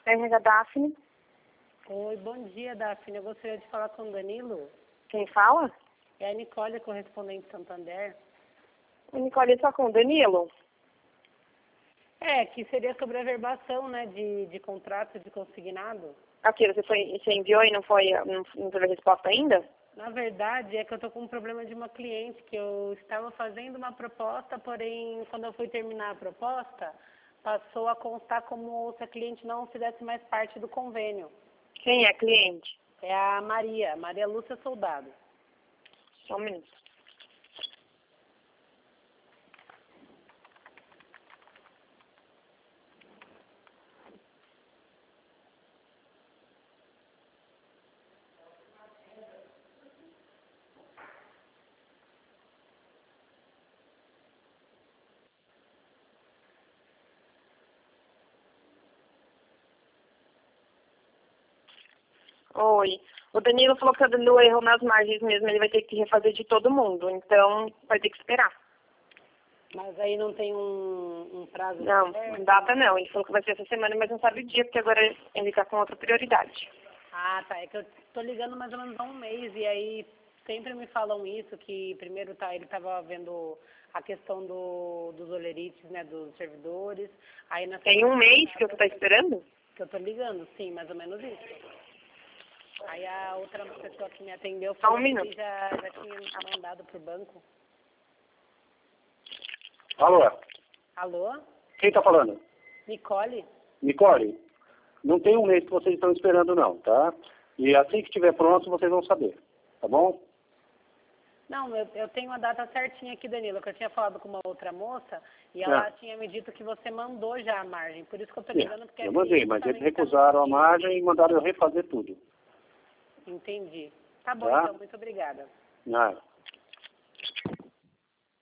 RH Daphne. Oi, bom dia, Daphne. Eu gostaria de falar com o Danilo. Quem fala? É a Nicole, correspondente Santander. Nicole, só com o Danilo? É, que seria sobre a verbação, né, de contrato de consignado. Aqui, você enviou e não teve resposta ainda? Na verdade, é que eu estou com um problema de uma cliente, que eu estava fazendo uma proposta, porém, quando eu fui terminar a proposta, passou a constar como se a cliente não fizesse mais parte do convênio. Quem é a cliente? É a Maria Lúcia Soldado. Só um minuto. Oi. O Danilo falou que deu erro nas margens mesmo, ele vai ter que refazer de todo mundo, então vai ter que esperar. Mas aí não tem um prazo Não, certo? data não. Ele falou que vai ser essa semana, mas não sabe o dia, porque agora ele está com outra prioridade. Ah, tá. É que eu tô ligando mais ou menos há um mês e aí sempre me falam isso, que primeiro ele estava vendo a questão dos olerites, né, dos servidores. Aí na Tem um mês que você está esperando? que eu tô ligando, sim, mais ou menos isso. Aí a outra pessoa que me atendeu Só um falou minuto. que já tinha mandado pro banco. Alô? Alô? Quem está falando? Nicole? Nicole? Não tem um mês que vocês estão esperando não, tá? E assim que estiver pronto, vocês vão saber, tá bom? Não, eu tenho a data certinha aqui, Danilo, que eu tinha falado com uma outra moça e ela tinha me dito que você mandou já a margem. Por isso que eu tô ligando, porque Eu mandei, mas eles recusaram a margem e mandaram eu refazer tudo. Entendi. Tá bom, Tá? então, muito obrigada. Nada.